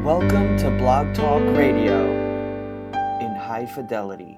Welcome to Blog Talk Radio in high fidelity.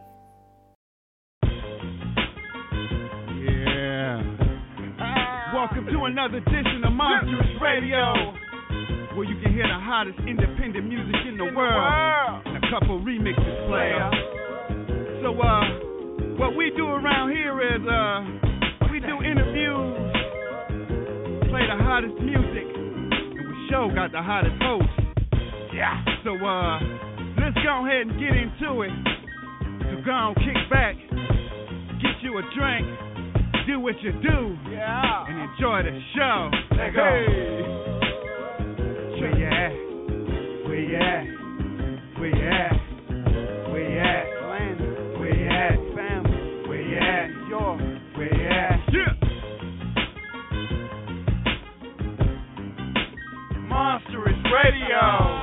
Yeah. Welcome to another edition of Monstrous Radio, where you can hear the hottest independent music in the world and a couple remixes player. So, what we do around here is, we do interviews, play the hottest music, and we sure got the hottest host. Yeah. So, let's go ahead and get into it. So go on, kick back, get you a drink, do what you do, and enjoy the show. Let's go. Where you at? Where you at? Where you at? Where you at? Where you at? Family. Where you at? Where you at? Yeah. Monstrous Radio.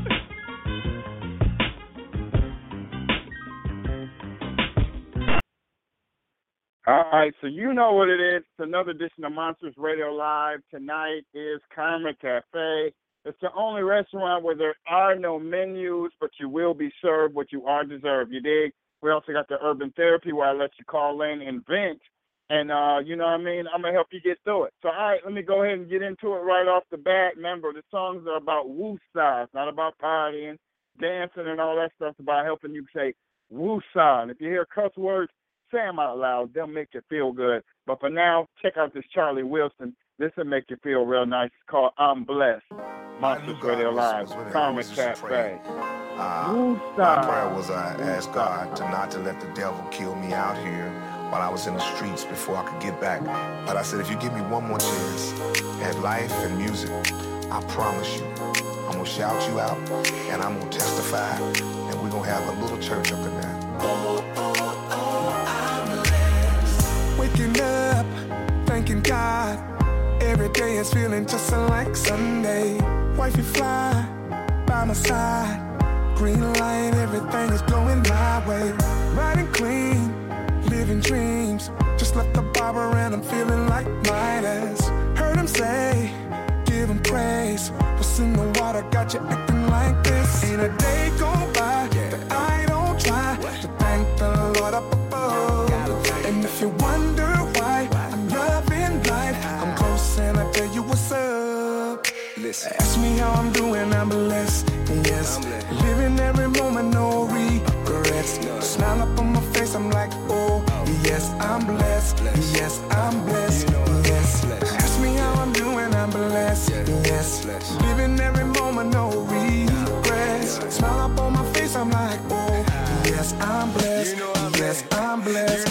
All right, so you know what it is. It's another edition of Monsters Radio Live. Tonight is Karma Cafe. It's the only restaurant where there are no menus, but you will be served what you are deserved. You dig? We also got the Urban Therapy where I let you call in and vent. And, you know what I mean? I'm going to help you get through it. So, all right, let me go ahead and get into it right off the bat. Remember, the songs are about woosah. It's not about partying, dancing, and all that stuff. It's about helping you say woosah. And if you hear cuss words, say them out loud. They'll make you feel good. But for now, check out this Charlie Wilson. This will make you feel real nice. It's called I'm Blessed. Monsters Radio Live. Karma Cafe. My prayer was I asked God not to let the devil kill me out here while I was in the streets before I could get back. But I said, if you give me one more chance at life and music, I promise you, I'm going to shout you out and I'm going to testify and we're going to have a little church up in there. Waking up, thanking God. Every day is feeling just like Sunday. Wifey fly by my side. Green light, everything is going my way. Riding clean, living dreams. Just left the barber and I'm feeling like Midas. Heard him say, give him praise. What's in the water got you acting like this? Ain't a day go by that I don't try to thank the Lord up above. And if you wonder why I'm loving life, I'm close and I tell you what's up. Listen. Ask me how I'm doing, I'm blessed. Yes, living every moment, no regrets. Smile up on my face, I'm like, oh, yes, I'm blessed. Yes, I'm blessed. Yes, ask me how I'm doing, I'm blessed. Yes, living every moment, no regrets. Smile up on my face, I'm like, oh, yes, I'm blessed. Yes, I'm blessed.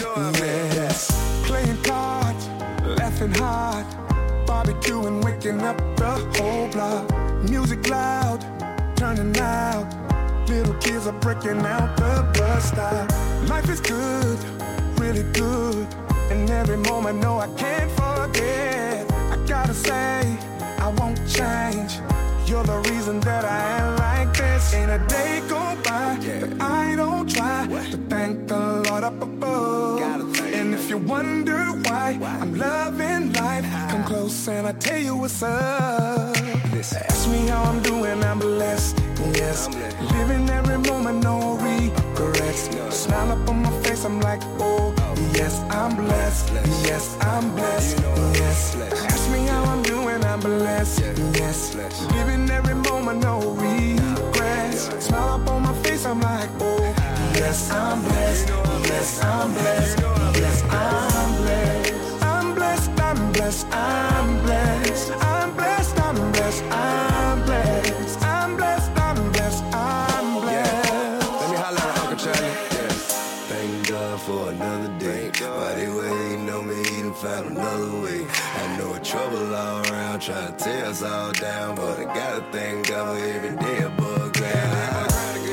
Yes, playing cards, laughing hard, barbecuing, waking up the whole block. Music loud, turning out. Little kids are breaking out the bus stop. Life is good, really good. And every moment, no, I can't forget. I gotta say, I won't change. You're the reason that I am like this. Ain't a day go by that I don't try to thank the Lord up above. And if you wonder why I'm loving life, come close and I tell you what's up. Ask me how I'm doing, I'm blessed. Yes, living every moment, no regrets. Smile up on my face, I'm like, oh, yes, I'm blessed. Yes, I'm blessed. Yes, ask me how I'm doing, I'm blessed. Yes, living every moment, no regrets. Smile up on my face, I'm like, oh, yes, I'm blessed. Yes, I'm blessed. Yes, I'm blessed. I'm blessed. I'm blessed. I'm blessed. I'm blessed. I'm blessed. I'm blessed. I'm blessed. I'm blessed. I'm blessed. Let me holler at Uncle Charlie. Yes. Thank God for another day. By the way, you know me, he done found another way. I know trouble all around, trying to tear us all down, but I gotta thank God for every day above ground.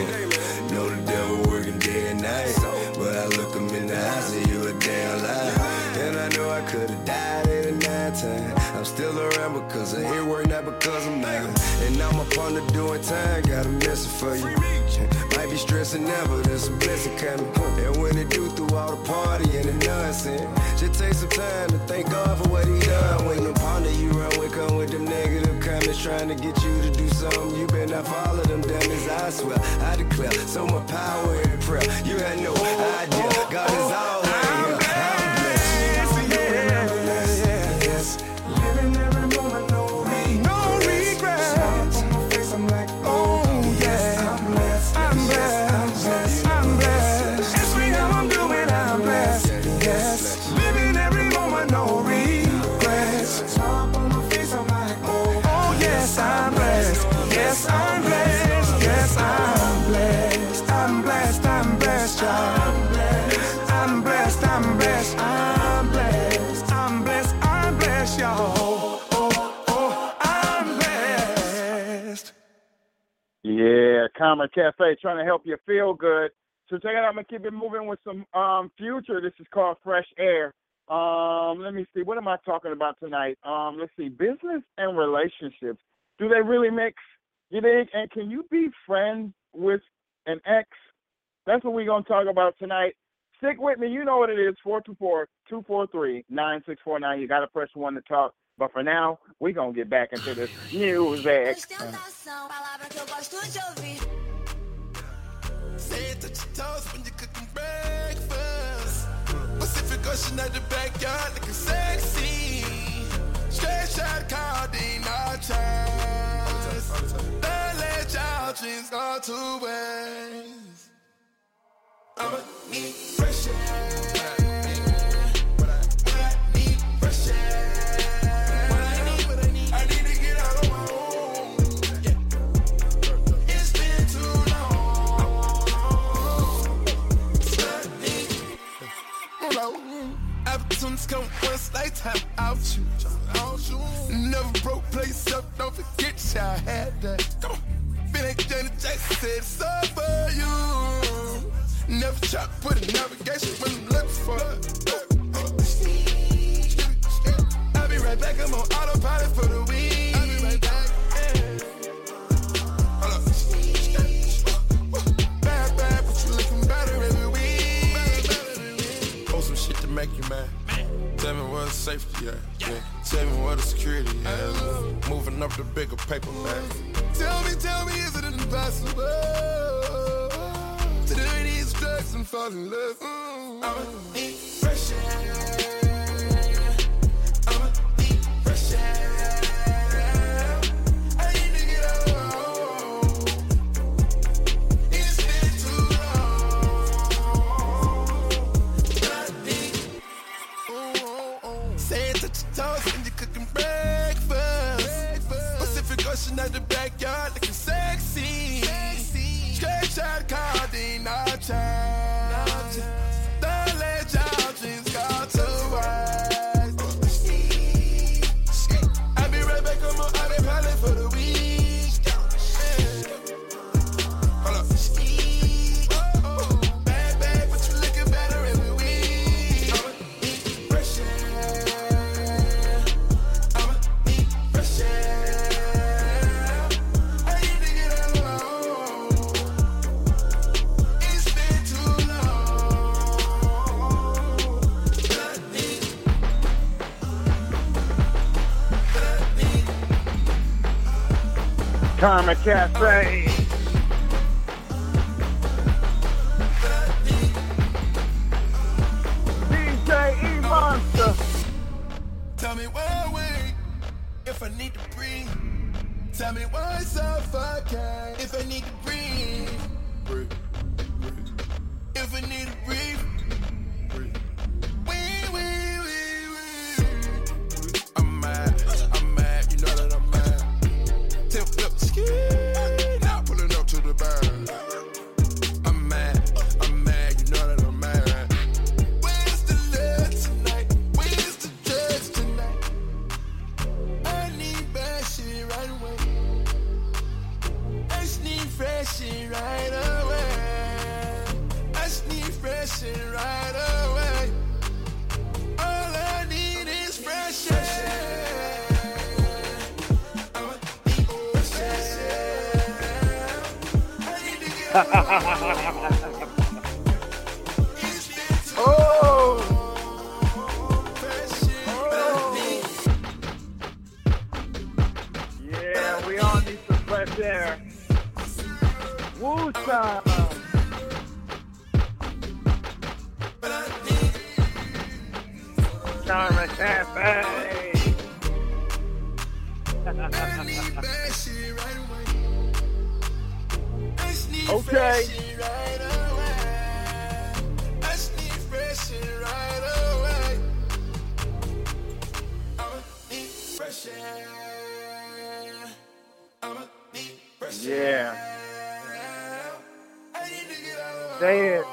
Know the devil working day and night, but I look him in the eye, say you a damn lie. And I know I could've died 8 or 9 times. I'm still around because I hear work, not because I'm mad. And I'm up on the doing time, got a message for you. Might be stressing now, but there's a blessing coming. And when it do through all the party and the nonsense, just take some time to thank God for what he done. When the ponder you run with, come with them negative comments trying to get you to do something, you better not follow them I swear, I declare, so much power in prayer. You had no idea, God is all right here. I'm blessed. Yes, living every moment, no regrets. Smile on my face, I'm like, oh yeah, I'm blessed. I'm blessed. I'm blessed. Ask me how I'm doing, I'm blessed. Yes, living every moment, no regrets. Smile on my face, I'm like, oh yes, I'm blessed. Yes, I'm blessed. Yes, I'm blessed. I'm blessed. I'm blessed, child. I'm blessed. I'm blessed. I'm blessed. I'm blessed. I'm blessed, y'all. I'm blessed. Yeah, Karma Cafe trying to help you feel good. So check it out. I'm gonna keep it moving with some Future. This is called Fresh Air. Let me see. What am I talking about tonight? Let's see. Business and relationships. Do they really mix? You think? And can you be friends with an ex? That's what we're gonna talk about tonight. Stick with me. You know what it is. 424-243-9649. You gotta press 1 to talk. But for now, we're gonna get back into this music. Ostentação, palavra que eu gosto de ouvir. Say it touch your toes when you're cooking breakfast. Pacific Ocean at the backyard looking sexy. Straight shot Cardine, no chance. Don't let your dreams go to waste. I'ma need fresh air. What I need fresh air. What I need to get out of my room. Yeah. It's been too long. Opportunities come once lifetime. I'll shoot. Never broke place up. Don't forget y'all had that. Come on. Feel like Janet Jackson said it's all for you. Never try to put a navigation when I'm looking for it. I'll be right back. I'm on autopilot for the week. I'll be right back. Hold up. Bad, but you looking better every week. Post some shit to make you mad. Tell me where the safety at. Yeah. Tell me where the security at. Moving up the bigger paper bag. Tell me, is it impossible to do these drugs and fall in love? I'ma need fresh air. I'ma need fresh air. I need to get out. It's been too long. Say it touch your toes when you're cooking breakfast. Pacific Ocean at the backyard looking sexy. Straight shot Cardine, no chance. Don't let your dreams go to waste. I'll be right back, I'm on autopilot for the week. Hold up. Bad, but you looking better every week. I'ma need fresh air. I'ma need fresh air. I need to get out. It's been too long. Karma Cafe. DJ E-Monster. Tell me why wait if I need to breathe. Tell me why suffocate if I need to breathe. If I need to breathe. I'm mad, you know that I'm mad. Tip up the skin, now pulling up to the burn. I'm mad, you know that I'm mad. Where's the love tonight? Where's the drugs tonight? I need bad shit right away. I just need fresh shit right away. I just need fresh shit right away. All I need is fresh air. I'ma need fresh air. I need to get Oh! Yeah, we all need some fresh air. Woo-song. Karma Cafe. Okay. Yeah. Say it.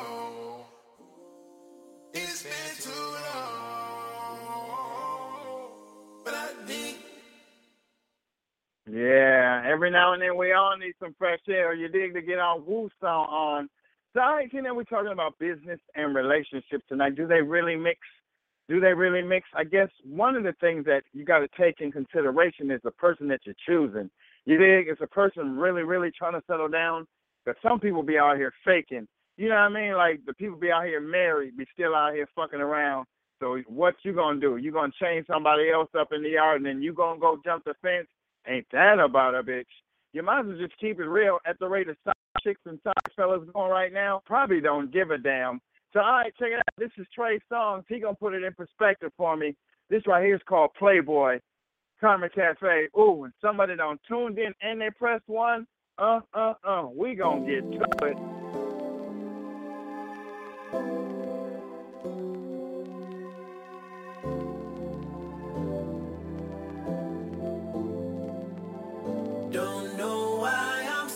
It's been too long, but I need. Yeah, every now and then we all need some fresh air. You dig, to get our Woo song on. So, you know, we're talking about business and relationships tonight. Do they really mix? Do they really mix? I guess one of the things that you got to take in consideration is the person that you're choosing. You dig? Is a person really, really trying to settle down? Because some people be out here faking. You know what I mean? Like, the people be out here married, be still out here fucking around. So what you going to do? You going to chain somebody else up in the yard and then you going to go jump the fence? Ain't that about a bitch? You might as well just keep it real. At the rate of side chicks and side fellas going right now, probably don't give a damn. So, all right, check it out. This is Trey Songz. He going to put it in perspective for me. This right here is called Playboy, Karma Cafe. Ooh, and somebody done tuned in and they pressed 1. We going to get to it. Don't know why I'm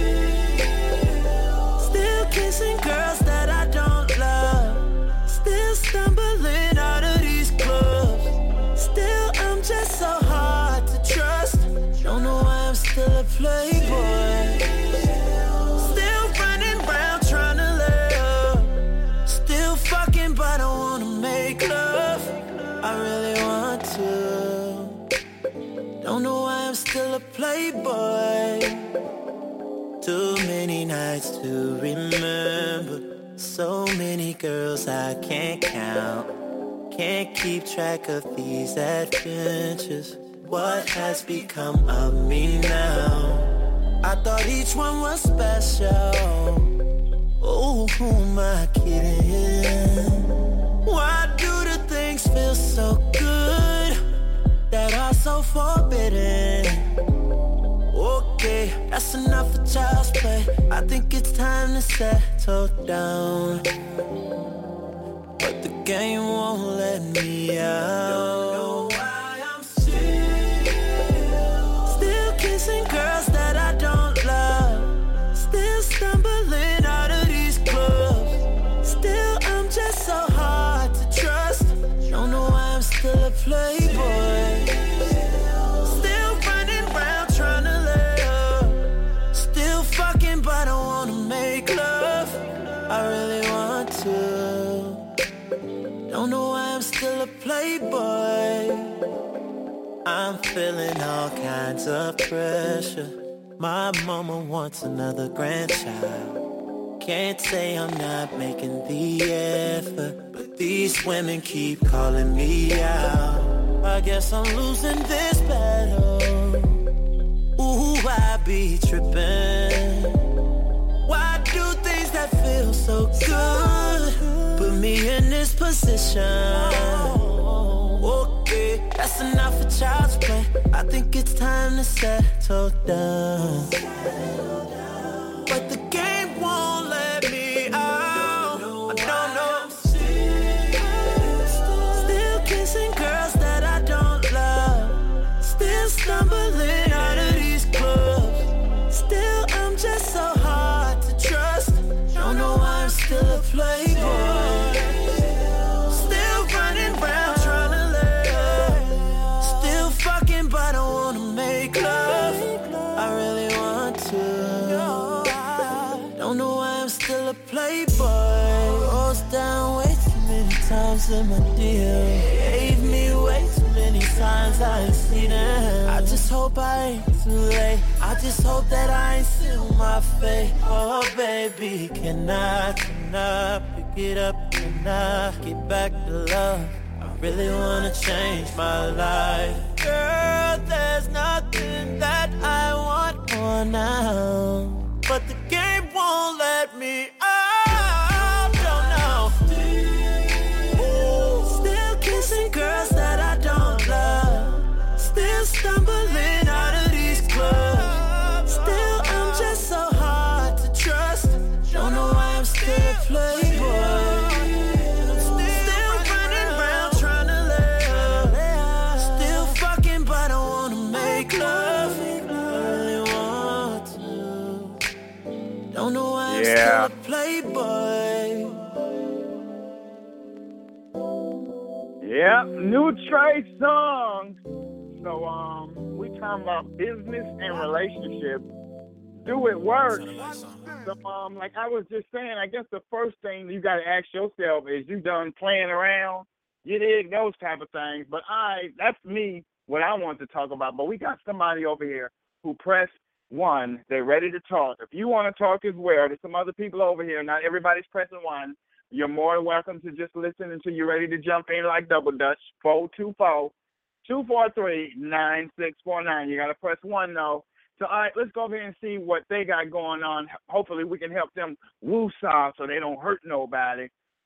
still kissing girls that I don't love, still stumbling out of these clubs, still I'm just so hard to trust. Don't know why I'm still a playboy, still running around trying to lay up, still fucking but I wanna make love, I really want to. Don't know why I'm still a playboy. Too many nights to remember, so many girls I can't count, can't keep track of these adventures. What has become of me now? I thought each one was special. Oh, who am I kidding? Why do the things feel so good that are so forbidden? Okay, that's enough of child's play. I think it's time to settle down, but the game won't let me out. Don't know why I'm still kissing girls that I don't love, still stumbling out of these clubs, still I'm just so hard to trust. Don't know why I'm still a playboy, still running around trying to lay up, still fucking but I wanna make love, I really want to. Don't know why I'm still a playboy. I'm feeling all kinds of pressure. My mama wants another grandchild. Can't say I'm not making the effort, but these women keep calling me out. I guess I'm losing this battle. Ooh, I be tripping. Why do things that feel so good put me in this position? Okay, that's enough for child's play. I think it's time to settle down, but the game won't let me out. I don't know. Still kissing girls that I don't love, still stumbling out of these clubs, still I'm just so hard to trust. Don't know why I'm still a playboy, still running around trying to lay up, still fucking but I wanna make love, I really want to. Don't know why I'm still a playboy. Rolls down way too many times in my deal, gave me way too many signs I ain't seen them. I just hope I ain't too late, I just hope that I ain't seal my fate. Oh baby, can I pick it up, can I get back to love? I really wanna change my life. Girl, there's nothing that I want more now, but the game Don't know why I'm Yeah. still a playboy. Yeah, new Trey song. So we talking about business and relationships. Do it work? So like I was just saying, I guess the first thing you gotta ask yourself is, you done playing around? You dig those type of things. But that's me, what I want to talk about. But we got somebody over here who pressed 1. They're ready to talk. If you want to talk as well, there's some other people over here. Not everybody's pressing 1. You're more than welcome to just listen until you're ready to jump in like double dutch. 424-243-9649. You got to press 1 though. So, all right, let's go over here and see what they got going on. Hopefully we can help them woo-saw so they don't hurt nobody.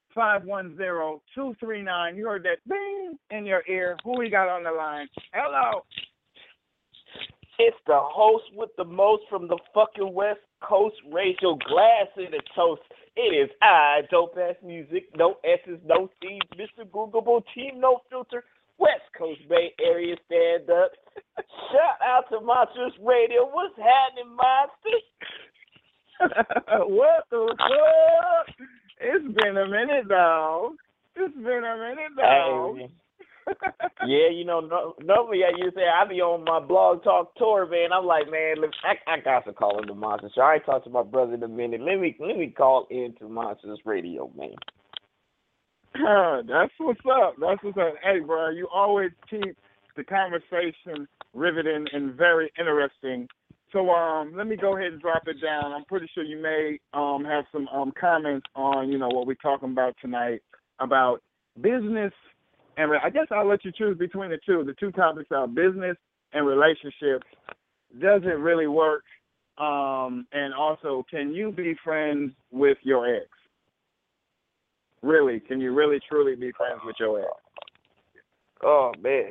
510-239. You heard that bing in your ear. Who we got on the line? Hello. It's the host with the most from the fucking West Coast. Raise your glass in the toast. It is I, Dope Ass Music, no S's, no C's, Mr. Googleable, Team No Filter, West Coast Bay Area stand up. Shout out to Monsters Radio. What's happening, Monsters? What the fuck? It's been a minute, dog. Hey, yeah, you know, normally you say I be on my blog talk tour, man. I'm like, man, look, I got to call into Monsters. So I ain't talked to my brother in a minute. Let me call into Monsters Radio, man. That's what's up. Hey, bro, you always keep the conversation riveting and very interesting. So let me go ahead and drop it down. I'm pretty sure you may have some comments on, you know, what we're talking about tonight about business. And I guess I'll let you choose between the two. The two topics are business and relationships. Does it really work? And also, can you be friends with your ex? Really? Can you really, truly be friends with your ex? Oh, man.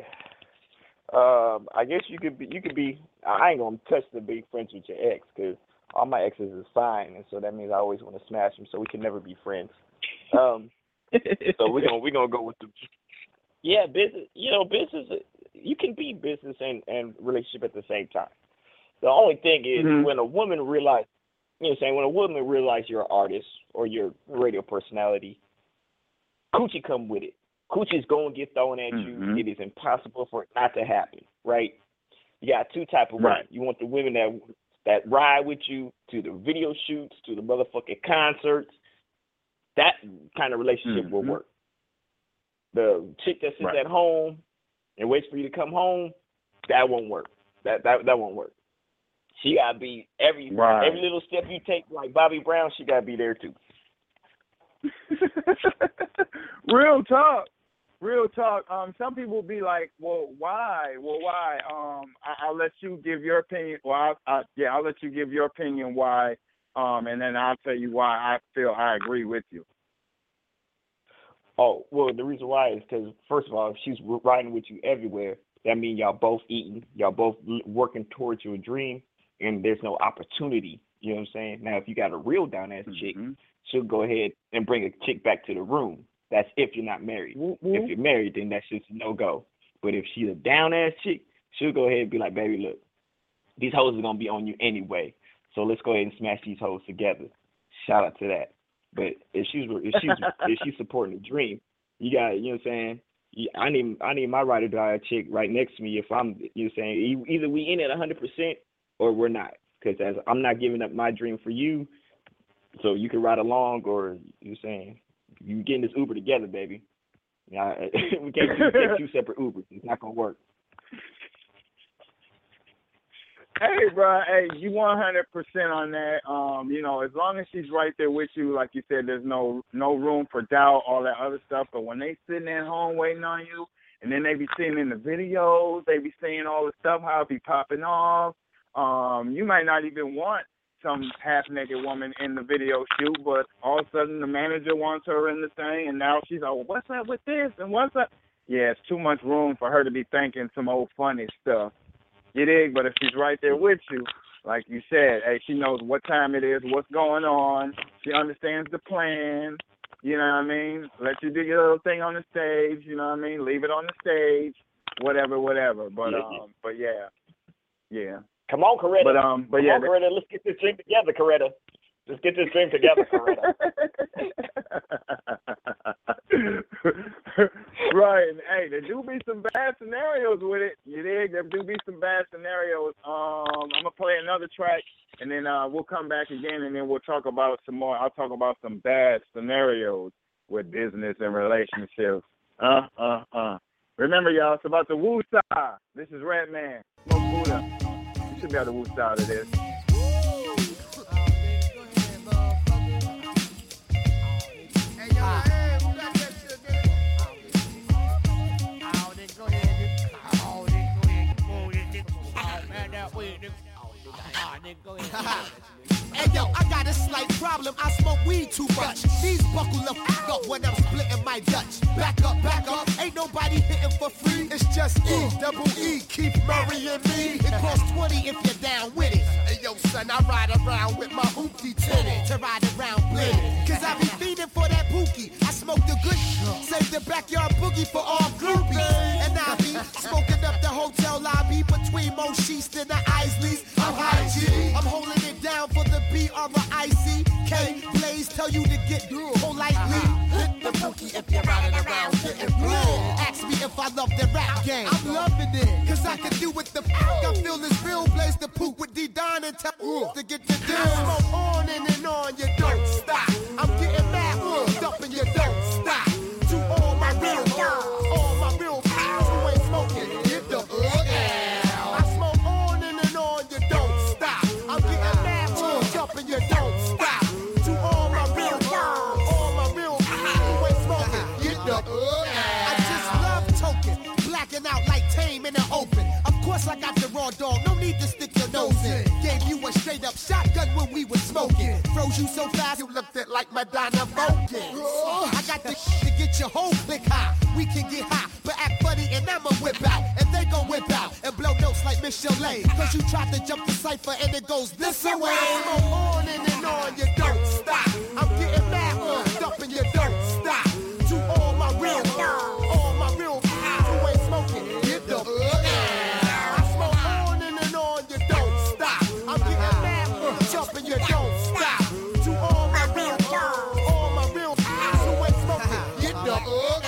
I guess you could be. I ain't gonna touch the be friends with your ex, because all my exes is fine, and so that means I always want to smash them. So we can never be friends. So we're gonna go with the. Yeah, business. You know, business. You can be business and relationship at the same time. The only thing is when a woman realizes, you know what I'm saying, when a woman realizes you're an artist or you're a radio personality, coochie come with it. Coochie's going to get thrown at you. It is impossible for it not to happen, right? You got two type of women. Right. You want the women that ride with you to the video shoots, to the motherfucking concerts. That kind of relationship will work. The chick that sits at home and waits for you to come home, that won't work. That won't work. She gotta be every little step you take, like Bobby Brown. She gotta be there too. Real talk. Some people be like, well, why? I'll let you give your opinion. Well, I'll let you give your opinion why, and then I'll tell you why I feel I agree with you. Oh, well, the reason why is because, first of all, if she's riding with you everywhere, that means y'all both eating, y'all both working towards your dream, and there's no opportunity. You know what I'm saying? Now, if you got a real down-ass chick, she'll go ahead and bring a chick back to the room. That's if you're not married. If you're married, then that's just a no-go. But if she's a down-ass chick, she'll go ahead and be like, baby, look, these hoes are going to be on you anyway, so let's go ahead and smash these hoes together. Shout out to that. But if she's supporting the dream, you got, you know what I'm saying? I need my ride or die chick right next to me. If I'm, you know what I'm saying, either we in it 100% or we're not, because I'm not giving up my dream for you, so you can ride along, or you know what I'm saying, you getting this Uber together, baby. Yeah, we can't take two separate Ubers. It's not gonna work. Hey, bro, you 100% on that. You know, as long as she's right there with you, like you said, there's no room for doubt, all that other stuff. But when they sitting at home waiting on you, and then they be seeing in the videos, they be seeing all the stuff, how it be popping off. You might not even want some half-naked woman in the video shoot, but all of a sudden the manager wants her in the thing, and now she's like, well, what's up with this, and what's up? Yeah, it's too much room for her to be thinking some old funny stuff. You dig? But if she's right there with you, like you said, hey, she knows what time it is, what's going on. She understands the plan. You know what I mean? Let you do your little thing on the stage. You know what I mean? Leave it on the stage. Whatever. But yeah. Come on, Coretta. But yeah. Come on, Coretta. Let's get this dream together, Coretta. Just get this thing together, Coretta. Right. And, hey, there do be some bad scenarios with it. You dig? There do be some bad scenarios. I'm going to play another track, and then we'll come back again, and then we'll talk about some more. I'll talk about some bad scenarios with business and relationships. Remember, y'all, it's about the Woo-Side. This is Redman, Smoke Buddha. You should be able to Woo-Side of this. Hey yo, I got a slight problem. I smoke weed too much. These buckle the fuck up when I'm splitting my Dutch. Back up, ain't nobody hitting for free. It's just E-double-E, keep Murray and me. It costs 20 if you're down with it. Hey yo, son, I ride around with my hoopty tinted to ride around blended. Cause I be feeding for that pookie. I smoke the good, save the backyard boogie for all groupies. And I be smoking up the hotel lobby between Mo Sheets and the Isleys. I'm high G. I'm holding it down for the B-R-I-C-K. Blaze tell you to get politely. Hit the bookie if you're riding around getting blue. Ask me if I love the rap game. I'm loving it, cause I can do what the fuck I feel is real. Blaze the poop with D-Don and tell to get the deal. I smoke on and on, you don't stop. I'm getting mad, up and you don't stop. To all my real pals who ain't smoking, get the I smoke on and on, you don't stop. I'm getting mad, up and you don't stop. To all my real pals who ain't smoking, get the I just love token, blacking out like Tame in the open. Of course I got the raw dog, no need to stick your nose in. Gave you a straight up shotgun when we was smoking. Froze you so fast you looked at like Madonna Bogan. I got the to get your whole click high. We can get high, but act funny and I'ma whip out. And they gon' whip out and blow notes like Miss Cholet. Cause you tried to jump the cipher and it goes this way. Smoke on and on, you don't stop. I'm getting mad, up and you don't stop. To all my real pals who ain't smoking, get the I smoke on and on, you don't stop. I'm getting mad, jump and you don't stop. To all my real pals who ain't smoking, get the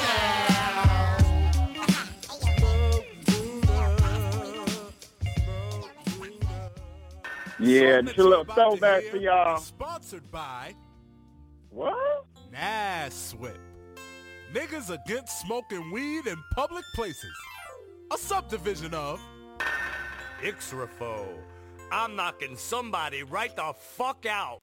Yeah, just a little throwback for y'all. Sponsored by What? Naswip. Niggas against smoking weed in public places. A subdivision of Ixrafo. I'm knocking somebody right the fuck out.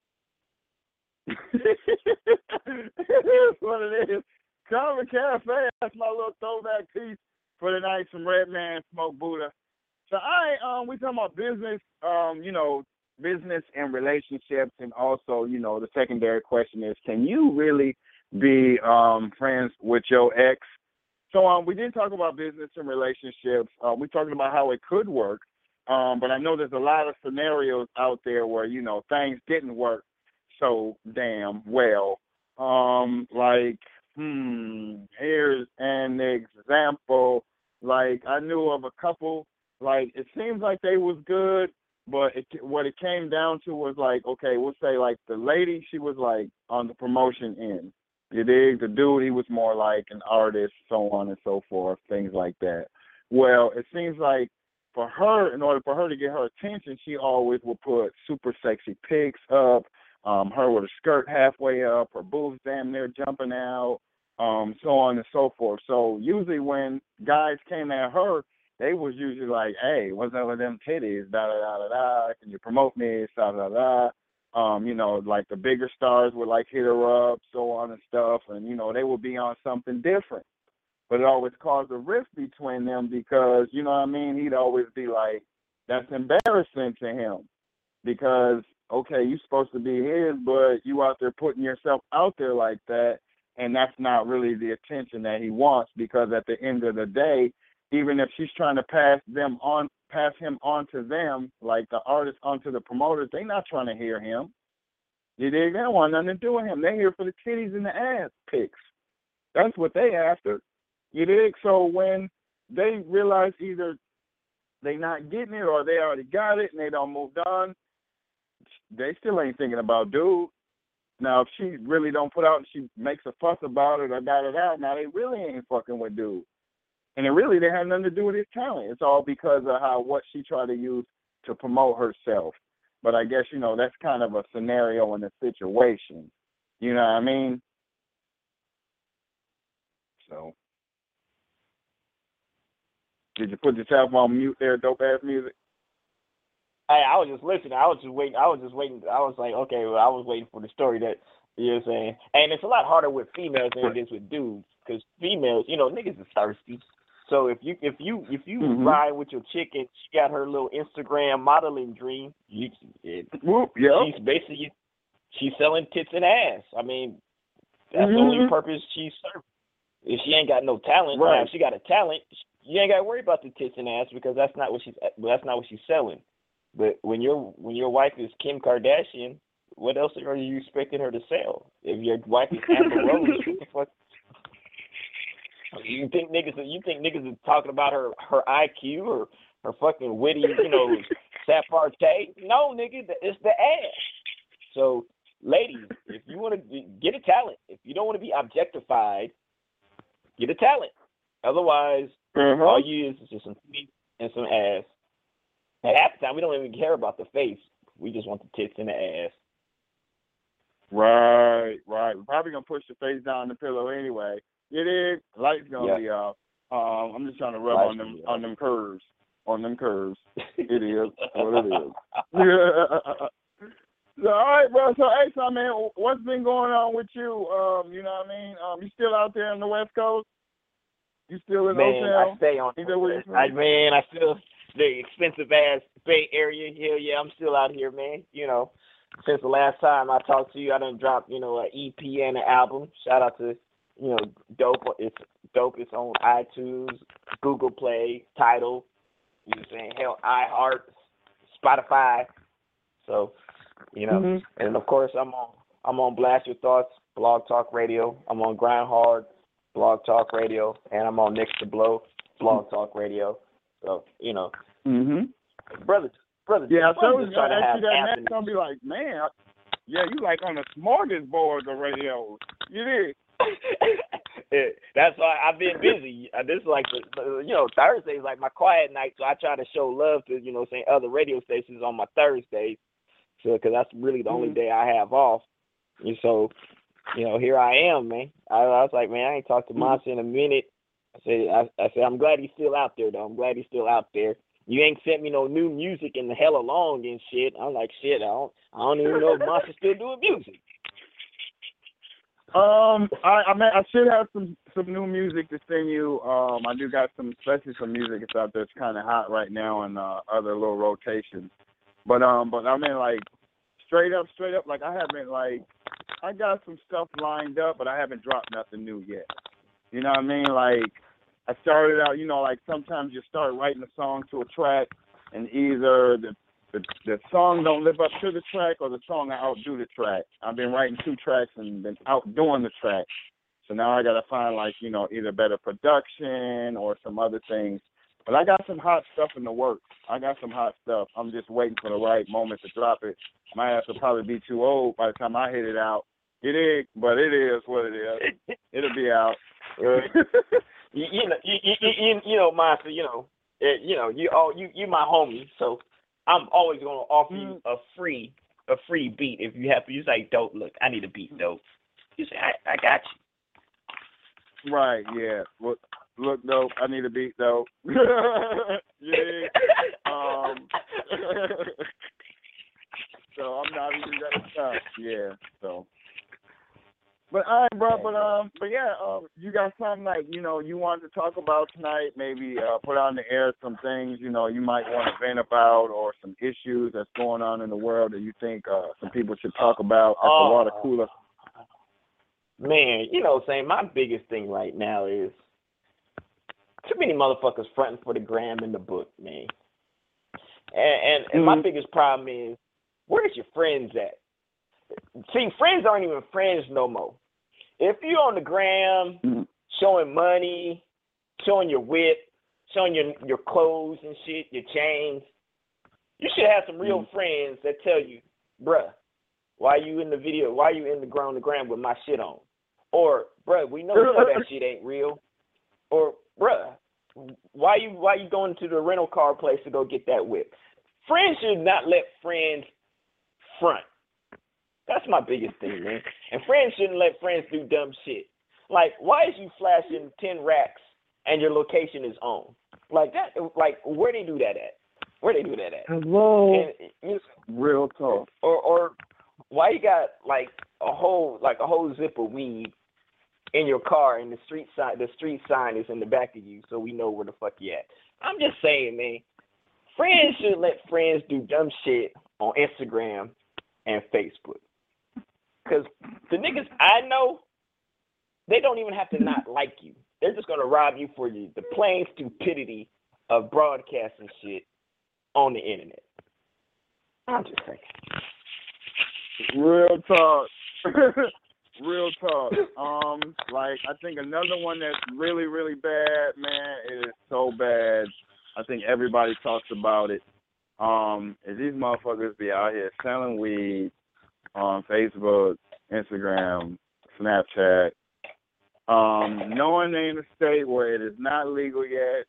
Here's what it is. Karma Cafe, that's my little throwback piece for the night from Redman, Smoke Buddha. So we talking about business, business and relationships, and also, the secondary question is, can you really be friends with your ex? So we didn't talk about business and relationships. We talked about how it could work, but I know there's a lot of scenarios out there where, things didn't work so damn well. Here's an example. Like, I knew of a couple, like, it seems like they was good, but what it came down to was, like, okay, we'll say, like, the lady, she was, like, on the promotion end. You dig? The dude, he was more like an artist, so on and so forth, things like that. Well, it seems like for her, in order for her to get her attention, she always would put super sexy pics up, her with her skirt halfway up, her boobs damn near jumping out, so on and so forth. So usually when guys came at her, they was usually like, hey, what's up with them titties, da-da-da-da-da, can you promote me, da-da-da-da. Like the bigger stars would like hit her up, so on and stuff, and, they would be on something different. But it always caused a rift between them because, he'd always be like, that's embarrassing to him because, okay, you're supposed to be his, but you out there putting yourself out there like that, and that's not really the attention that he wants because at the end of the day, even if she's trying to pass him on to them, like the artist onto the promoters, they not trying to hear him. You dig? They don't want nothing to do with him. They here for the titties and the ass pics. That's what they after. You dig? So when they realize either they not getting it or they already got it and they don't moved on, they still ain't thinking about dude. Now, if she really don't put out and she makes a fuss about it or got it out, now they really ain't fucking with dude. And it really didn't have nothing to do with his talent. It's all because of what she tried to use to promote herself. But I guess, that's kind of a scenario and a situation. You know what I mean? So, did you put yourself on mute there, dope-ass music? I was just listening. I was just waiting. I was like, okay, well, I was waiting for the story that, you know what I'm saying? And it's a lot harder with females than it is with dudes, because females, niggas is thirsty. So if you ride with your chick and she got her little Instagram modeling dream, she's basically selling tits and ass. I mean, that's the only purpose she's serving. If she ain't got no talent, right. Now if she got a talent, you ain't got to worry about the tits and ass, because that's not what she's selling. But when your wife is Kim Kardashian, what else are you expecting her to sell? If your wife is Amber Rose, what the fuck? You think niggas are talking about her IQ or her fucking witty, repartee? No, nigga, it's the ass. So, ladies, if you want to get a talent, if you don't want to be objectified, get a talent. Otherwise, all you use is just some feet and some ass. And half the time, we don't even care about the face. We just want the tits and the ass. Right. We're probably going to push the face down the pillow anyway. It is. Light's going to be off. I'm just trying to rub on them curves. On them curves. It is what it is. So, all right, bro. So, hey, man, what's been going on with you? You know what I mean? You still out there on the West Coast? You still in Oaktown? I stay on. I still the expensive ass Bay Area. Hell yeah, I'm still out here, man. Since the last time I talked to you, I done dropped an EP and an album. Shout out to Dope. It's Dope. It's on iTunes, Google Play, Tidal. You know what I'm saying? Hell, iHeart, Spotify. So, and of course I'm on Blast Your Thoughts, Blog Talk Radio. I'm on Grind Hard, Blog Talk Radio, and I'm on Next to Blow, Blog Talk Radio. So, brother. Yeah, I told you that next, I'm gonna be like, man, you like on the smorgasbord of radio. You did. That's why I've been busy. This is like Thursday is like my quiet night, so I try to show love to other radio stations on my Thursdays, so because that's really the only day I have off. And so, here I am, man. I was like, man, I ain't talked to Monster in a minute. I said, I'm glad he's still out there, though. I'm glad he's still out there. You ain't sent me no new music in the hella long and shit. I'm like, shit, I don't even know if Monster's still doing music. I should have some new music to send you. I do got some music that's out there that's kind of hot right now and other little rotations. But I mean, like, straight up, like, I got some stuff lined up, but I haven't dropped nothing new yet. You know what I mean? Like, I started out, like sometimes you start writing a song to a track, and either the song don't live up to the track or the song outdo the track. I've been writing 2 tracks and been outdoing the track. So now I got to find, like, either better production or some other things. But I got some hot stuff in the works. I'm just waiting for the right moment to drop it. My ass will probably be too old by the time I hit it out. It is, but it is what it is. It'll be out. Monster, you my homie, so I'm always gonna offer you a free beat if you have to. You say, Dope, look, I need a beat, Dope. You say, I got you. Right, yeah. Look, Dope, I need a beat, Dope. Yeah. So I'm not even gonna stop. Yeah. So. But all right, bro. But you got something like you wanted to talk about tonight? Maybe put on the air some things you might want to vent about, or some issues that's going on in the world that you think some people should talk about at the water cooler. Man, saying my biggest thing right now is too many motherfuckers fronting for the gram in the book, man. And my biggest problem is, where's your friends at? See, friends aren't even friends no more. If you're on the gram showing money, showing your whip, showing your clothes and shit, your chains, you should have some real friends that tell you, bruh, why you in the video? Why you in the ground to gram with my shit on? Or, bruh, we know that shit ain't real. Or, bruh, why you going to the rental car place to go get that whip? Friends should not let friends front. That's my biggest thing, man. And friends shouldn't let friends do dumb shit. Like, why is you flashing 10 racks and your location is on? Like that. Like, where they do that at? Where they do that at? Hello. And, real talk. Or why you got like a whole zip of weed in your car and the street sign is in the back of you, so we know where the fuck you at. I'm just saying, man. Friends should let friends do dumb shit on Instagram and Facebook. Because the niggas I know, they don't even have to not like you. They're just going to rob you for the plain stupidity of broadcasting shit on the internet. I'm just saying. Real talk. Real talk. Like, I think another one that's really, really bad, man, it is so bad. I think everybody talks about it. Is these motherfuckers be out here selling weed on Facebook, Instagram, Snapchat, knowing they in a state where it is not legal yet.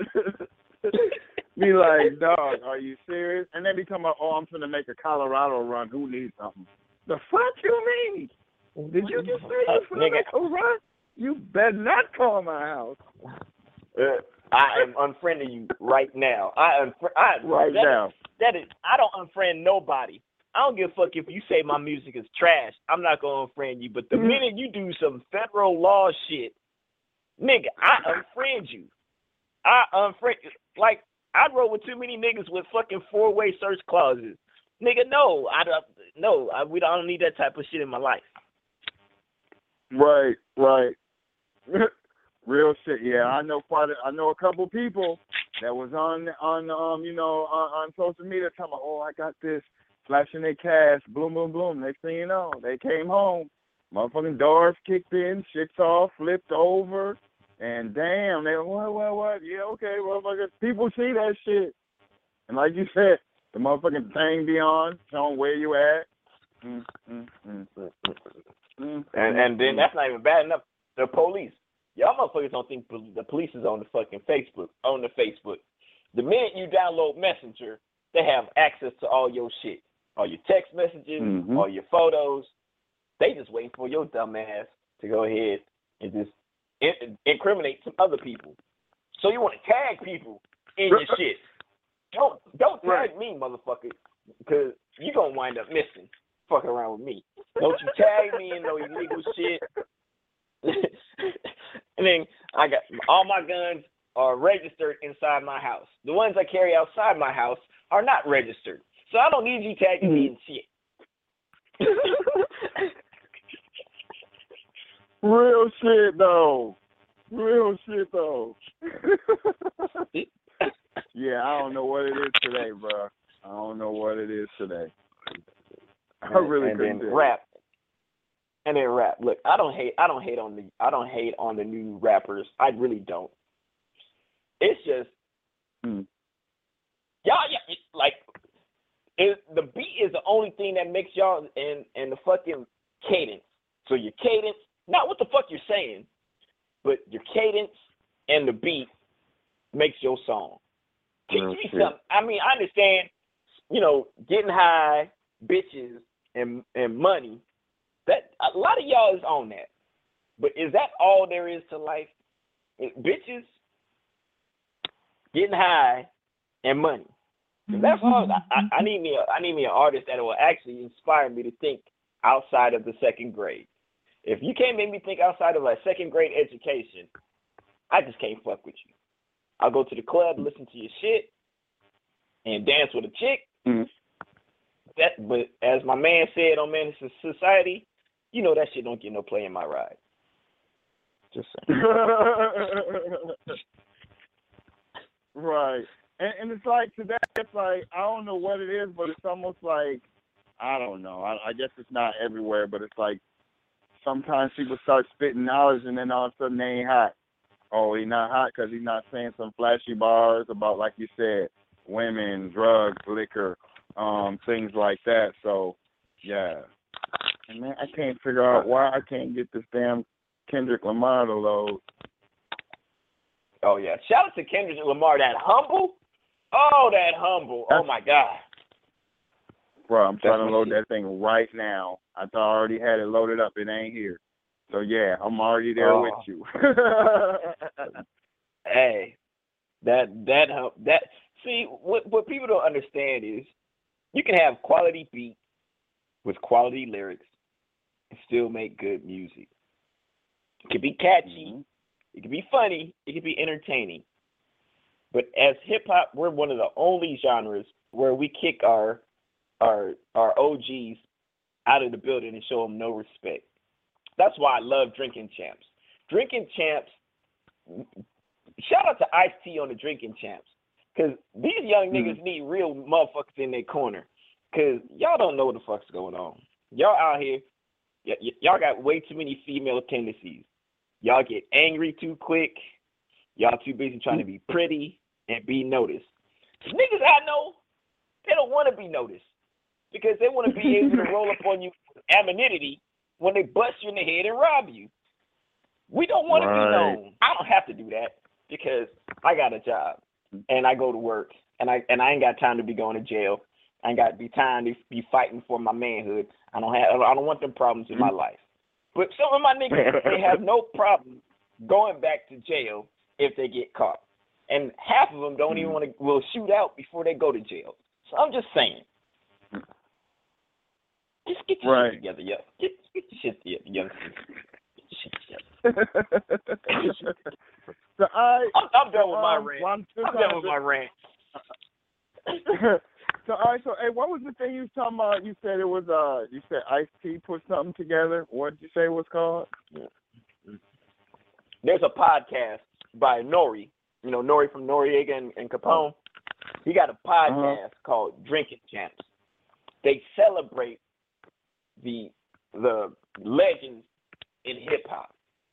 Be like, dog, are you serious? And they be talking about, I'm finna make a Colorado run. Who needs something? The fuck you mean? Did you just say you finna make a run? You better not call my house. I am unfriending you right now. Now. That is, I don't unfriend nobody. I don't give a fuck if you say my music is trash. I'm not gonna unfriend you. But the minute you do some federal law shit, nigga, I unfriend you. Like, I roll with too many niggas with fucking 4-way search clauses. Nigga, no, we don't need that type of shit in my life. Right. Real shit. Yeah, I know a couple people that was on social media talking about, I got this, flashing their cash, boom, boom, boom. Next thing you know, they came home, motherfucking doors kicked in, shit's all flipped over, and damn, they what? Yeah, okay, motherfuckers. People see that shit, and like you said, the motherfucking thing be on, showing where you at. And then that's not even bad enough. The police. Y'all motherfuckers don't think the police is on the fucking Facebook. The minute you download Messenger, they have access to all your shit. All your text messages, all your photos. They just waiting for your dumb ass to go ahead and just incriminate some other people. So you want to tag people in your shit. Don't tag me, motherfucker, because you're going to wind up missing. Fucking around with me. Don't you tag me in no illegal shit. And then I got all my guns are registered inside my house. The ones I carry outside my house are not registered. So I don't need you tagging me in shit. Real shit though. Yeah, I don't know what it is today, bro. I don't know what it is today. I really couldn't do it. And then rap. Look, I don't hate on the new rappers. I really don't. It's just y'all like the beat is the only thing that makes y'all and the fucking cadence. So your cadence, not what the fuck you're saying, but your cadence and the beat makes your song. Teach me something. I mean, I understand, getting high, bitches, and money. That a lot of y'all is on that. But is that all there is to life? Bitches, getting high, and money. That's all. I need me an artist that will actually inspire me to think outside of the second grade. If you can't make me think outside of a second grade education, I just can't fuck with you. I'll go to the club, listen to your shit, and dance with a chick. But as my man said on Menace to Society, that shit don't get no play in my ride. Just saying. Right. And it's like today, it's like, I don't know what it is, but it's almost like, I don't know. I guess it's not everywhere, but it's like sometimes people start spitting knowledge and then all of a sudden they ain't hot. Oh, he's not hot because he's not saying some flashy bars about, like you said, women, drugs, liquor, things like that. So, yeah. And man, I can't figure out why I can't get this damn Kendrick Lamar to load. Oh, yeah. Shout out to Kendrick Lamar. That Humble? Oh, that Humble. Oh, my God. Bro, I'm trying to load that thing right now. I thought I already had it loaded up. It ain't here. So, yeah, I'm already there with you. Hey, see, what people don't understand is you can have quality beats with quality lyrics and still make good music. It can be catchy, it can be funny, it can be entertaining. But as hip-hop, we're one of the only genres where we kick our OGs out of the building and show them no respect. That's why I love Drinking Champs. Drinking Champs, shout out to Ice-T on the Drinking Champs, because these young niggas need real motherfuckers in their corner, because y'all don't know what the fuck's going on. Y'all out here, y'all got way too many female tendencies. Y'all get angry too quick. Y'all too busy trying to be pretty and be noticed. Niggas I know, they don't want to be noticed because they want to be able to roll up on you with anonymity when they bust you in the head and rob you. We don't want to be known. I don't have to do that because I got a job and I go to work and I ain't got time to be going to jail. I ain't got to be time to be fighting for my manhood. I don't want them problems in my life. But some of my niggas, they have no problem going back to jail if they get caught. And half of them don't even will shoot out before they go to jail. So I'm just saying. Just get your shit together, yo. Get your shit together, youngsters. Get your shit together. So I'm done with my rant. I'm done with my rant. So, all right, so, hey, what was the thing you was talking about? You said it was, you said Ice-T put something together. What did you say it was called? There's a podcast by Nori. You know, Nori from Noriega and Capone. He got a podcast called Drinking Champs. They celebrate the legends in hip hop,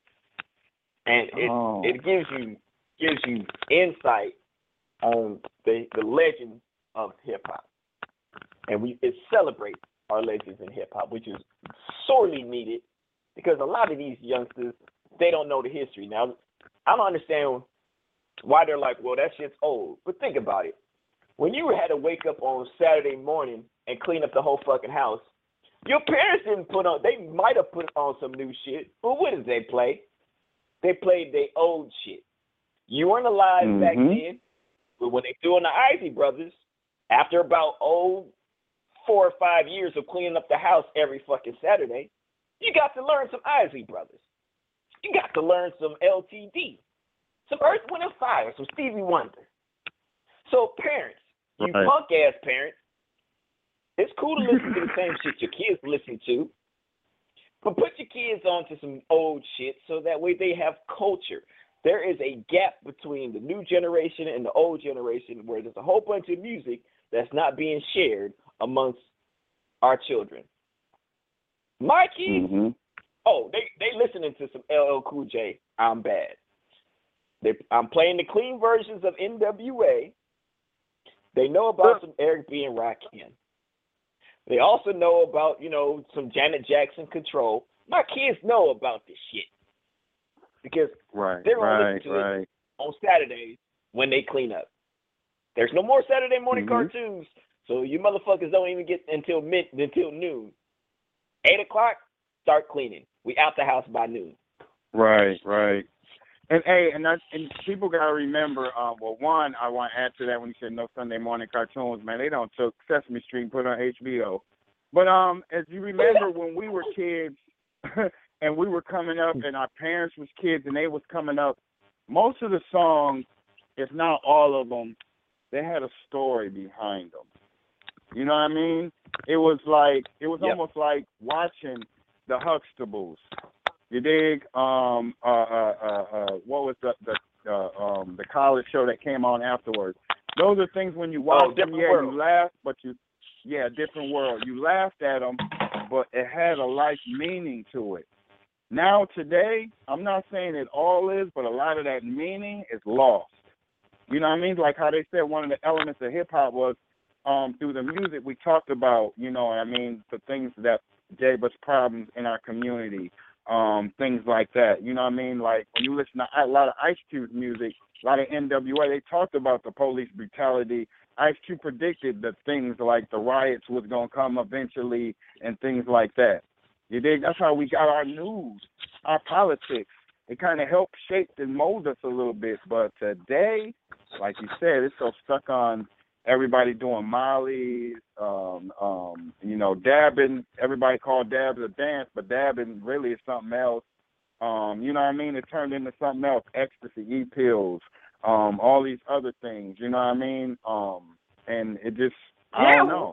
and it gives you insight on the legends of hip hop, and it celebrates our legends in hip hop, which is sorely needed because a lot of these youngsters, they don't know the history. Now, I don't understand why they're like, well, that shit's old. But think about it. When you had to wake up on Saturday morning and clean up the whole fucking house, your parents didn't they might have put on some new shit, but what did they play? They played their old shit. You weren't alive back then, but when they threw in the Isley Brothers, after about 4 or 5 years of cleaning up the house every fucking Saturday, you got to learn some Isley Brothers. You got to learn some LTD, some Earth, Wind & Fire, some Stevie Wonder. So parents, you punk-ass parents, it's cool to listen to the same shit your kids listen to, but put your kids onto some old shit so that way they have culture. There is a gap between the new generation and the old generation where there's a whole bunch of music that's not being shared amongst our children. My kids, they listening to some LL Cool J, I'm Bad. I'm playing the clean versions of NWA. They know about some Eric B. and Rakim. They also know about, some Janet Jackson Control. My kids know about this shit because they're going to listen to it on Saturdays when they clean up. There's no more Saturday morning cartoons, so you motherfuckers don't even get until noon. 8 o'clock, start cleaning. We out the house by noon. Right. And and people gotta remember. One, I want to add to that when you said no Sunday morning cartoons. Man, they don't took Sesame Street and put it on HBO. But as you remember when we were kids, and we were coming up, and our parents was kids, and they was coming up, most of the songs, if not all of them, they had a story behind them. You know what I mean? It was almost like watching the Huxtables. You dig? What was the college show that came on afterwards? Those are things when you watch them, you laugh, but different world. You laughed at them, but it had a life meaning to it. Now today, I'm not saying it all is, but a lot of that meaning is lost. You know what I mean? Like how they said one of the elements of hip hop was through the music, we talked about, the things that gave us problems in our community, things like that. You know what I mean? Like, when you listen to a lot of Ice Cube's music, a lot of NWA, they talked about the police brutality. Ice Cube predicted that things like the riots was going to come eventually and things like that. You dig? That's how we got our news, our politics. It kind of helped shape and mold us a little bit. But today, like you said, it's so stuck on everybody doing mollies, dabbing. Everybody called dabs a dance, but dabbing really is something else. You know what I mean? It turned into something else, ecstasy, e-pills, all these other things, you know what I mean? And it just, I don't know.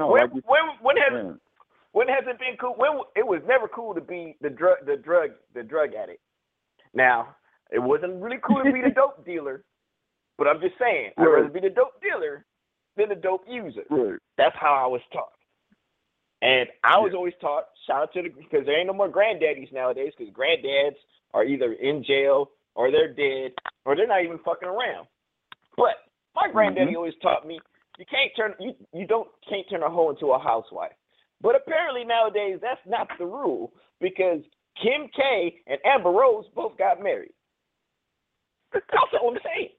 When has it been cool? It was never cool to be the drug addict. Now, it wasn't really cool to be the dope dealer, but I'm just saying, I'd rather be the dope dealer than the dope user. Right. That's how I was taught. And I was always taught, shout out to because there ain't no more granddaddies nowadays, because granddads are either in jail or they're dead or they're not even fucking around. But my granddaddy always taught me you can't turn a hoe into a housewife. But apparently nowadays that's not the rule, because Kim K and Amber Rose both got married. That's what I'm saying.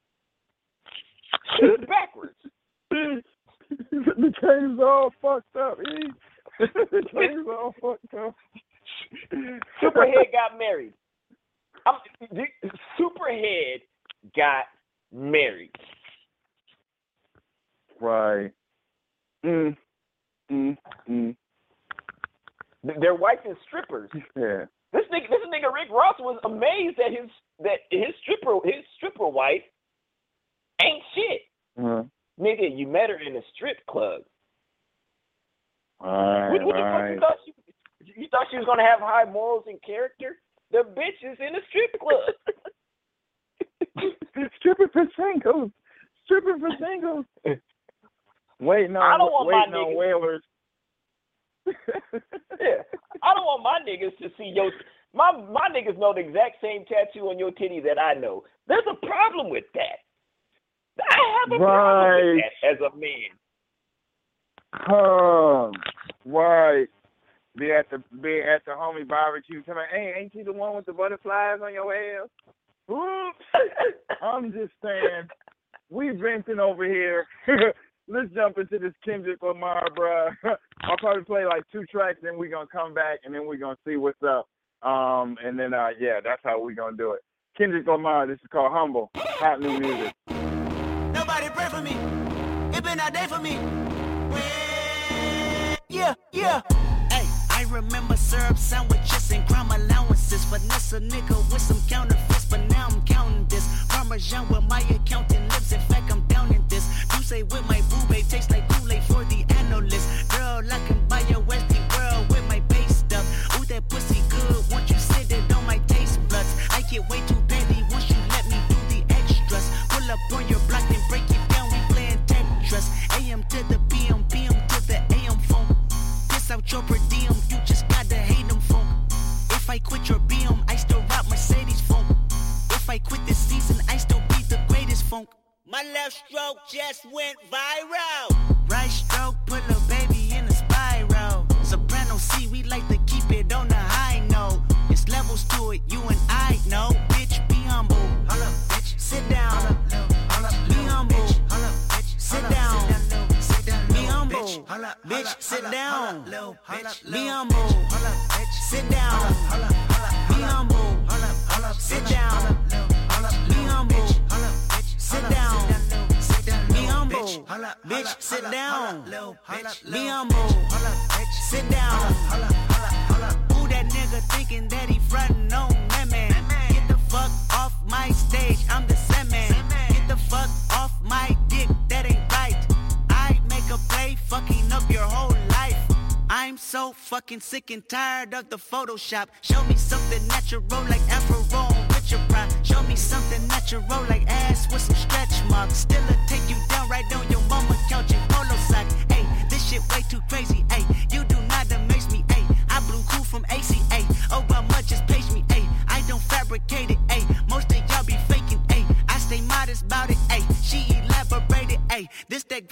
It's backwards. The chain's all fucked up. The chain's all fucked up. Superhead got married. Superhead got married. Right. Their wife is strippers. Yeah. This nigga Rick Ross was amazed that his stripper wife ain't shit. Uh-huh. Nigga, you met her in a strip club. Right. What the fuck you thought she was gonna have high morals and character? The bitch is in a strip club. Stripping for singles. Waiting on whalers. Yeah, I don't want my niggas to see my niggas know the exact same tattoo on your titty that I know. There's a problem with that. I have a problem with that as a man. Right. Be at the homie barbecue. Tell me, hey, ain't you the one with the butterflies on your ass? I'm just saying, we venting over here. Let's jump into this Kendrick Lamar, bruh. I'll probably play like 2 tracks, then we're going to come back, and then we're going to see what's up. And then, that's how we're going to do it. Kendrick Lamar, this is called Humble. Hot new music. Nobody pray for me. It been a day for me. Yeah. Hey, I remember syrup sandwiches and crime allowances. Finesse a nigga with some counterfeits, but now I'm counting this. Parmesan with my accountant lips. In fact, I'm down in this. You say with my boo babe tastes like Kool-Aid for the analyst. Girl, I can buy your Westie world with my base stuff. Ooh, that pussy good. Once you sit it on my taste buds, I get way too petty once you let me do the extras. Pull up on your block and break it down. We playing Tetris. AM to the PM, PM to the AM phone. Piss out your per diem. You just gotta hate them phone. If I quit your BM, I still rock Mercedes phone. If I quit this season, I still be the greatest funk. My left stroke just went viral. Right stroke put a baby in a spiral. Soprano C, we like to keep it on the high note. It's levels to it, you and I know. Bitch, be humble. Hold up, bitch. Sit down. Be humble. Sit down. Be humble. Bitch, sit down. Be humble. Sit down. Be humble. Sit down. Be humble. Sit down. Be humble. Bitch, sit down. Be humble. Sit down. Who that nigga thinking that he frontin' on man? Get the fuck off my stage, I'm the Sandman. Get the fuck off my dick, that ain't right. I make a play, fucking up your whole life. I'm so fucking sick and tired of the Photoshop. Show me something natural like Afro with your pride. Show me something natural like ass with some stretch marks. Still take you down right on your mama couch in polo sock. Hey, this shit way too crazy. Hey, you do not amaze me. Hey, I blew cool from ACA. Obama just page me. Hey, I don't fabricate it. Hey, most of y'all be faking. Hey, I stay modest about it. Hey, she elaborated. Hey, this that great poupon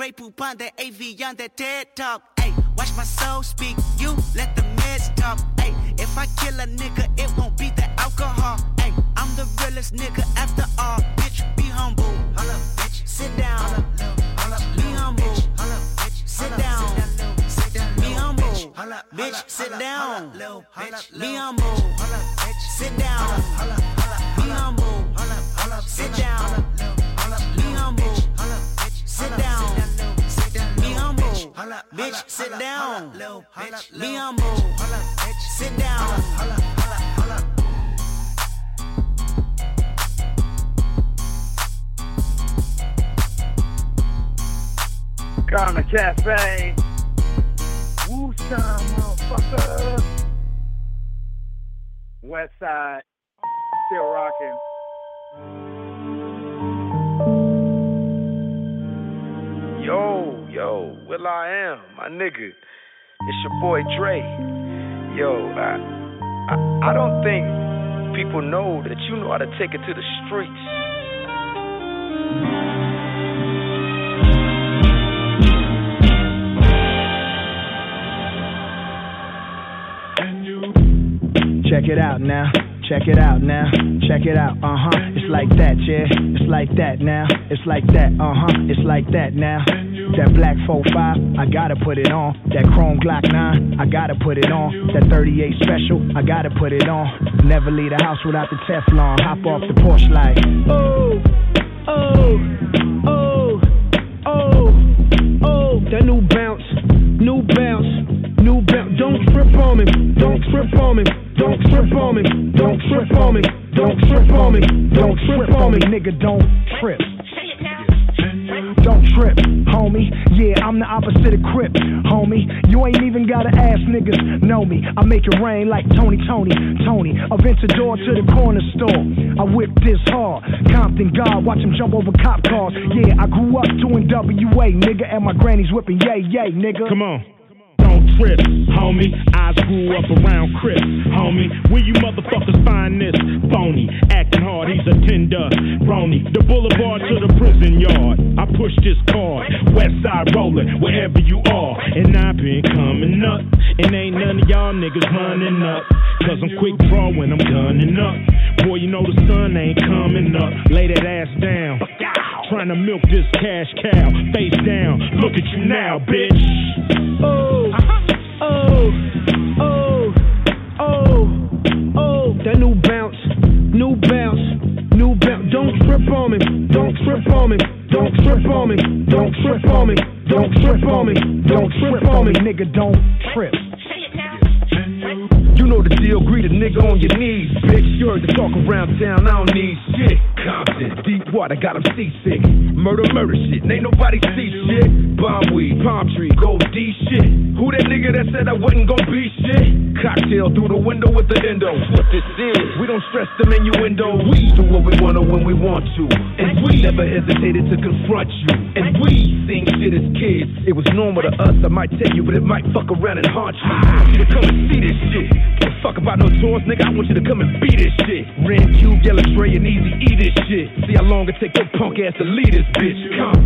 on that AV, on that TED Talk. Ay, watch my soul speak, you let the meds talk. Ay, if I kill a nigga, it won't be the alcohol. Ay, I'm the realest nigga after all. Bitch, be humble. Hold up, bitch. Sit down. Hold up, be humble. Hold up, bitch. Sit down. Be humble. Bitch, sit down. Be humble. Sit down. Be humble. Sit down. Be humble. Sit down. Be humble. Bitch, sit down. Be humble. Sit down. Karma Cafe. Woo-time, motherfucker. West Side. Still rocking. Yo, Will I Am, my nigga. It's your boy Dre. Yo, I don't think people know that you know how to take it to the streets. Check it out now. Check it out now, check it out, It's like that, yeah. It's like that now. It's like that, It's like that now. That black 4.5, I gotta put it on. That chrome Glock 9, I gotta put it on. That 38 special, I gotta put it on. Never leave the house without the Teflon. Hop off the porch like, oh, oh, oh, oh, oh. That new bounce, new bounce. New bounce. Don't trip on me, don't trip on me. Don't trip on me, don't trip on me, don't trip on me, don't trip on me, nigga, don't trip. Don't trip, homie. Yeah, I'm the opposite of Crip, homie. You ain't even gotta ask, niggas know me. I make it rain like Tony. Aventador to the corner store. I whip this hard. Compton God, watch him jump over cop cars. Yeah, I grew up doing WA, nigga, and my granny's whipping yay, nigga. Come on. Don't trip, homie. I grew up around Crips, homie. Where you motherfuckers find this phony? Acting hard, he's a tender brony. The boulevard to the prison yard. I push this card, West Side rolling, wherever you are. And I've been coming up, and ain't none of y'all niggas running up. Cause I'm quick draw when I'm gunning up. Boy, you know the sun ain't coming up. Lay that ass down. Trying to milk this cash cow. Face down, look at you now, bitch. Oh, oh, oh, oh, oh. That new bounce, new bounce, new bounce. Don't trip on me, don't trip on me, don't trip on me, don't trip on me, don't trip on me, don't trip on me, nigga, don't trip. You know the deal, greet a nigga on your knees, bitch. You heard the talk around town, I don't need shit. Compton, deep water, got him seasick. Murder shit, ain't nobody see shit. Bomb weed, palm tree, gold D shit. Who that nigga that said I wasn't gon' be shit? Cocktail through the window with the endo. What this is, we don't stress the innuendo. We do what we wanna when we want to. And we never hesitated to confront you. And we seen shit as kids. It was normal to us, I might tell you, but it might fuck around and haunt you. I want you to come and see this shit. Don't fuck about no tours, nigga, I want you to come and beat this shit. Red Cube, Yellow Tray, and Easy E this shit. See how long it take your punk ass to lead this bitch.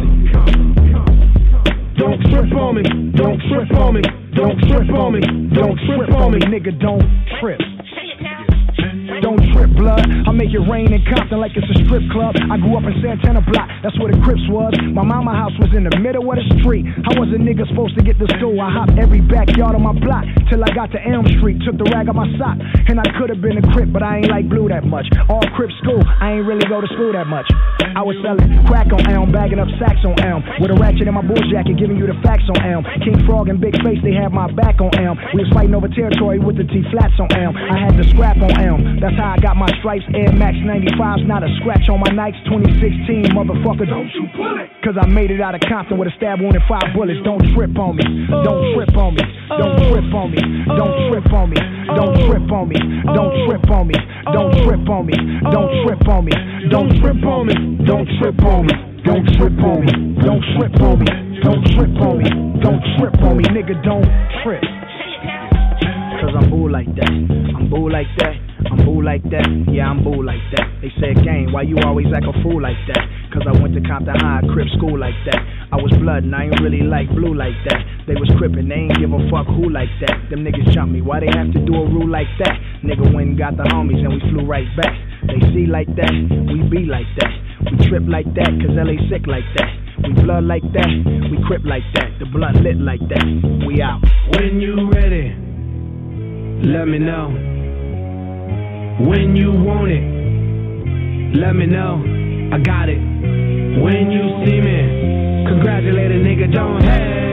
Don't trip on me, don't trip on me, don't trip on me, don't trip on me, nigga, don't trip. Don't trip, blood. I make it rain in Compton like it's a strip club. I grew up in Santana Block, that's where the Crips was. My mama house was in the middle of the street. How was a nigga supposed to get to school? I hopped every backyard on my block till I got to Elm Street. Took the rag on my sock, and I could have been a Crip, but I ain't like blue that much. All Crip school, I ain't really go to school that much. I was selling crack on Elm, bagging up sacks on Elm, with a ratchet in my bull jacket, giving you the facts on Elm. King Frog and Big Face, they had my back on Elm. We was fighting over territory with the T-flats on Elm. I had the scrap on Elm. That's how I got my stripes. Air Max 95s, not a scratch on my Nikes. 2016, motherfucker, don't you pull it. Cause I made it out of Compton with a stab wound and 5 bullets. Don't trip on me, don't trip on me, don't trip on me, don't trip on me, don't trip on me, don't trip on me, don't trip on me, don't trip on me, don't trip on me, don't trip on me, don't trip on me, don't trip on me, don't trip on me, don't trip on me, nigga, don't trip. Cause I'm boo like that, I'm boo like that, I'm boo like that, yeah, I'm boo like that. They said, gang, why you always act a fool like that? cause I went to Compton High, Crip school like that. I was blood and I ain't really like blue like that. They was crippin', they ain't give a fuck who like that. Them niggas jumped me, why they have to do a rule like that? Nigga went and got the homies and we flew right back. They see like that, we be like that. We trip like that, cause LA sick like that. We blood like that, we crip like that. The blunt lit like that, we out. When you ready, let me know. When you want it, let me know. I got it. When you see me, congratulate a nigga, don't hate.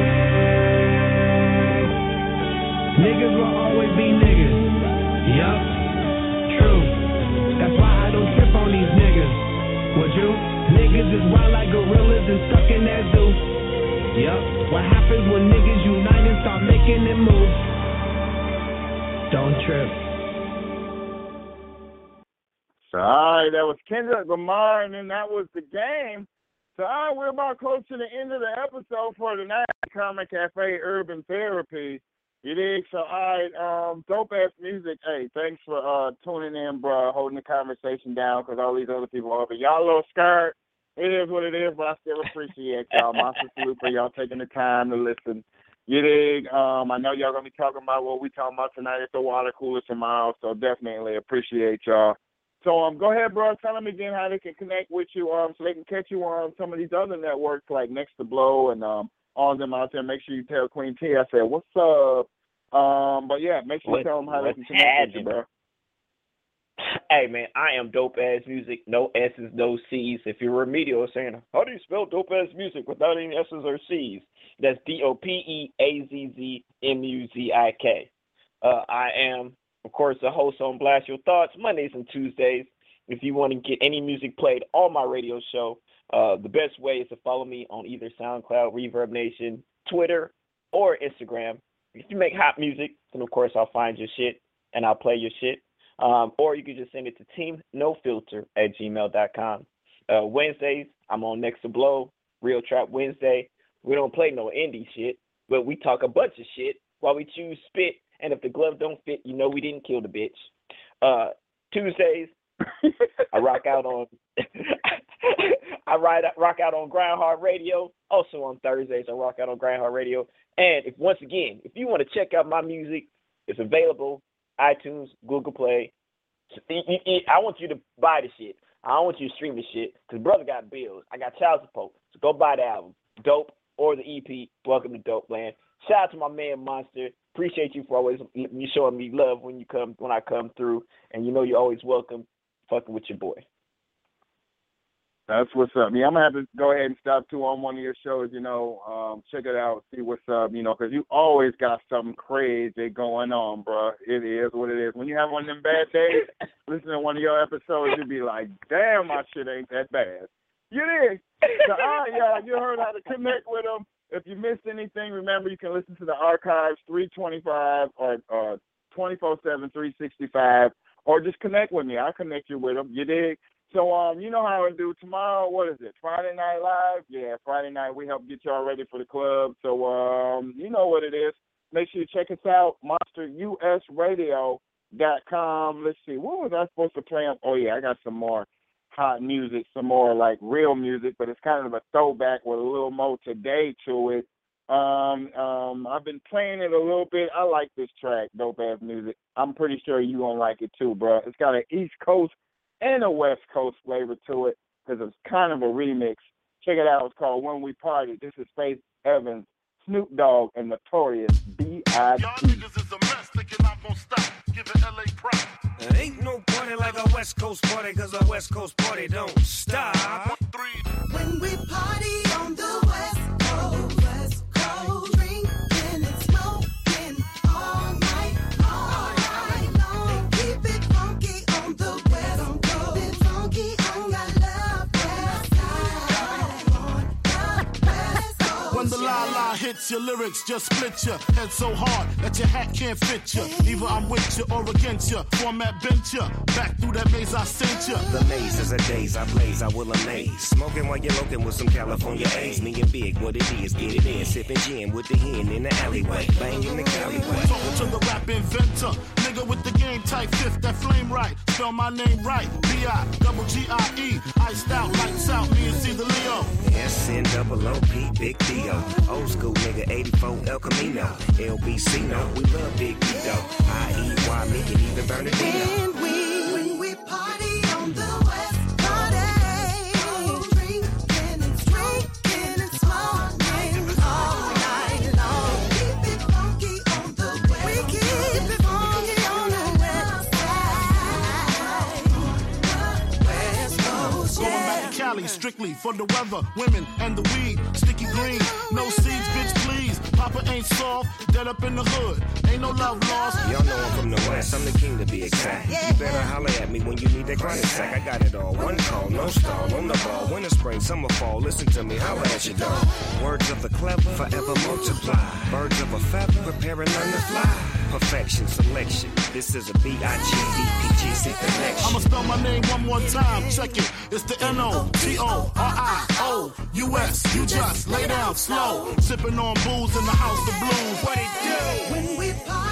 Niggas will always be niggas. Yup, true. That's why I don't trip on these niggas. Would you? Niggas is wild like gorillas and stuck in that zoo. Yup. What happens when niggas unite and start making them move? Don't trip. So, all right, that was Kendrick Lamar, and then that was the game. So, all right, we're about close to the end of the episode for tonight. Karma Cafe Urban Therapy. You dig? So, all right, dope-ass music. Hey, thanks for tuning in, bro, holding the conversation down because all these other people are over. Y'all a little scared. It is what it is, but I still appreciate y'all. Monster salute for y'all taking the time to listen. You dig? I know y'all going to be talking about what we talking about tonight at the water cooler tomorrow, so definitely appreciate y'all. So go ahead, bro. Tell them again how they can connect with you so they can catch you on some of these other networks like Next to Blow and all of them out there. Make sure you tell Queen T I said, what's up? But, yeah, make sure you tell them how they can connect with you, bro. Hey, man, I am Dope-Ass Music. No S's, no C's. If you're remedial saying, how do you spell Dope-Ass Music without any S's or C's? That's DOPEAZZMUZIK. I am, of course, the host on Blast Your Thoughts Mondays and Tuesdays. If you want to get any music played on my radio show, the best way is to follow me on either SoundCloud, Reverb Nation, Twitter, or Instagram. If you make hot music, then of course I'll find your shit and I'll play your shit. Or you can just send it to teamnofilter@gmail.com. Wednesdays, I'm on Next to Blow, Real Trap Wednesday. We don't play no indie shit, but we talk a bunch of shit while we choose spit. And if the glove don't fit, you know we didn't kill the bitch. Tuesdays, I rock out on rock out on Grind Hard Radio. Also on Thursdays, I rock out on Grind Hard Radio. And if you want to check out my music, it's available iTunes, Google Play. I want you to buy the shit. I don't want you to stream the shit because brother got bills. I got child support. So go buy the album, Dope, or the EP. Welcome to Dope Land. Shout out to my man Monster. Appreciate you for always showing me love when I come through, and you know you're always welcome. Fucking with your boy. That's what's up. Yeah, I'm gonna have to go ahead and stop too on one of your shows. Check it out, see what's up. Because you always got something crazy going on, bro. It is what it is. When you have one of them bad days, listen to one of your episodes, you'll be like, "Damn, my shit ain't that bad." You did. So, you heard how to connect with them. If you missed anything, remember you can listen to the archives 325 or 24/7, 365, or just connect with me. I'll connect you with them. You dig? So, you know how I do tomorrow. What is it? Friday Night Live? Yeah, Friday night. We help get y'all ready for the club. So, you know what it is. Make sure you check us out, monsterusradio.com. Let's see. What was I supposed to play on? Oh, yeah, I got some more hot music, some more like real music, but it's kind of a throwback with a little more today to it. I've been playing it a little bit. I like this track, Dope Ass Music. I'm pretty sure you gonna like it too, bro. It's got an East Coast and a West Coast flavor to it because it's kind of a remix. Check it out. It's called When We Party. This is Faith Evans, Snoop Dogg, and Notorious B.I.G. Y'all niggas is a mess, thinking I'm gonna stop. Giving LA pride. There ain't no party like a West Coast party, cause a West Coast party don't stop. When we party on the West Coast, drinking and smoking all night long. Keep it funky on the West Coast. Keep it funky on your love West Coast. When the la-la hits your lyrics, just split your head so hard that your hat can't fit you. Either I'm with you or against you. Format bent you. Back through that maze I sent you. The maze is a daze I blaze, I will amaze. Smoking while you're looking with some California A's. Me and Big, what it is, get it in. Sipping gin with the hen in the alleyway. Banging the alleyway. Talking to the rap inventor. Nigga with the game type fifth, that flame right. Spell my name right. B-I-double-G-I-E. Iced out, lights out, me and C the Leo. S-N-O-O-P, Big D-O. Old school nigga, 84 El Camino. LBC, no, we love Big D-O. I-E-Y, me can even burn it down. When we party on the West Party, drinking and smoking all night long. Keep it funky on the West. We keep it funky on the West Side. West Coast, Going back to Cali, strictly for the weather, women, and the weed. Sticky green, no seeds, bitch, please. Papa ain't soft, dead up in the hood. Ain't no love lost. Y'all know I'm from the West, I'm the king to be exact. You better holler at me when you need that chronic sack. I got it all, one call, no stall, on the ball. Winter, spring, summer, fall, listen to me, holler at your dog. Words of the clever, forever multiply. Birds of a feather, prepare and learn to fly. Perfection, selection, this is a B-I-G-D-P-G-C connection. I'ma spell my name one more time, check it. It's the N-O-T-O-R-I-O-U-S. You just lay down slow, sipping on booze in the house of blues. What it do? When we party